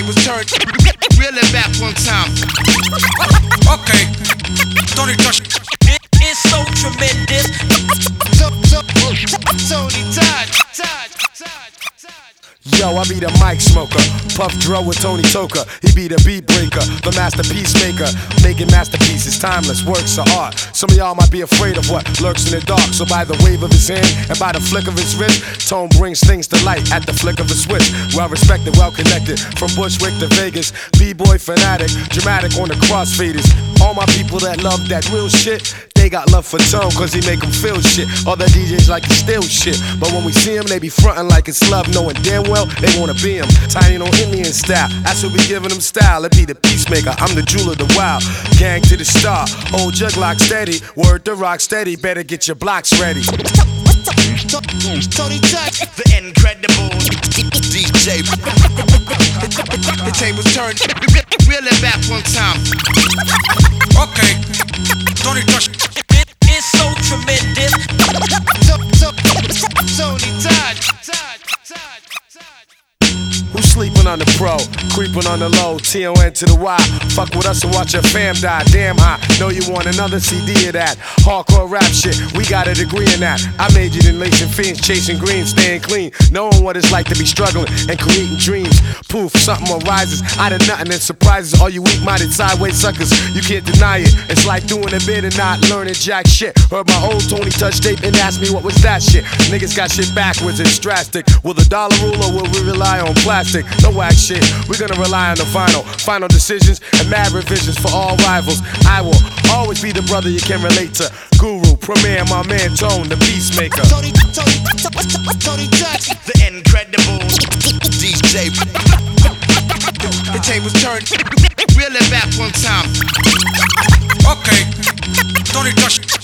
tables turned. Reel it back one time. Okay, Tony Touch. It's so tremendous. Tony Todd. Yo, I be the mic smoker, Puff Dro with Tony Toka. He be the beat breaker, the masterpiece maker. Making masterpieces, timeless works of art. Some of y'all might be afraid of what lurks in the dark. So by the wave of his hand and by the flick of his wrist, Tone brings things to light at the flick of a switch. Well respected, well connected, from Bushwick to Vegas. B-boy fanatic, dramatic on the crossfaders. All my people that love that real shit, they got love for Tone cause he make them feel shit. Other DJs like to steal shit, but when we see him they be frontin' like it's love, knowing damn well they wanna be him. Tiny on Indian style, that's what we giving them style. It be the peacemaker, I'm the jewel of the wild. Gang to the star, old jug lock steady. Word to rock steady, better get your blocks ready. Tony Touch, the incredible DJ. The tables turned. Reel it back one time. Okay, Tony Touch. It's so tremendous. Tony Todd. Who's sleeping on the pro, creeping on the low, T-O-N to the Y. Fuck with us and watch your fam die. Damn high, know you want another CD of that hardcore rap shit, we got a degree in that. I majored in lacing fiends, chasing green, staying clean, knowing what it's like to be struggling and creating dreams. Poof, something arises out of nothing and surprises all you weak-minded sideways suckers. You can't deny it, it's like doing a bit and not learning jack shit. Heard my old Tony Touch tape and asked me what was that shit. Niggas got shit backwards, it's drastic. Will the dollar rule or will we rely on plastic? No whack shit, we're gonna rely on the final decisions and mad revisions for all rivals. I will always be the brother you can relate to. Guru, Premier, my man Tone, the peacemaker. Tony Touch, the incredible DJ. The tables turned. Reel it back one time. Okay, Tony Touch.